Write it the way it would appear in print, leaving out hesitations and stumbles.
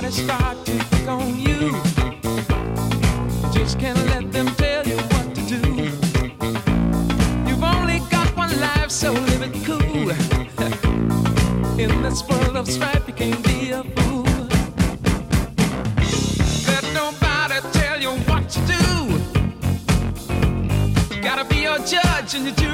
they start to pick on you, just can't let them tell you what to do. You've only got one life, so live it cool. In this world of strife, you can't be a fool. Let nobody tell you what to do. You gotta be your judge and you do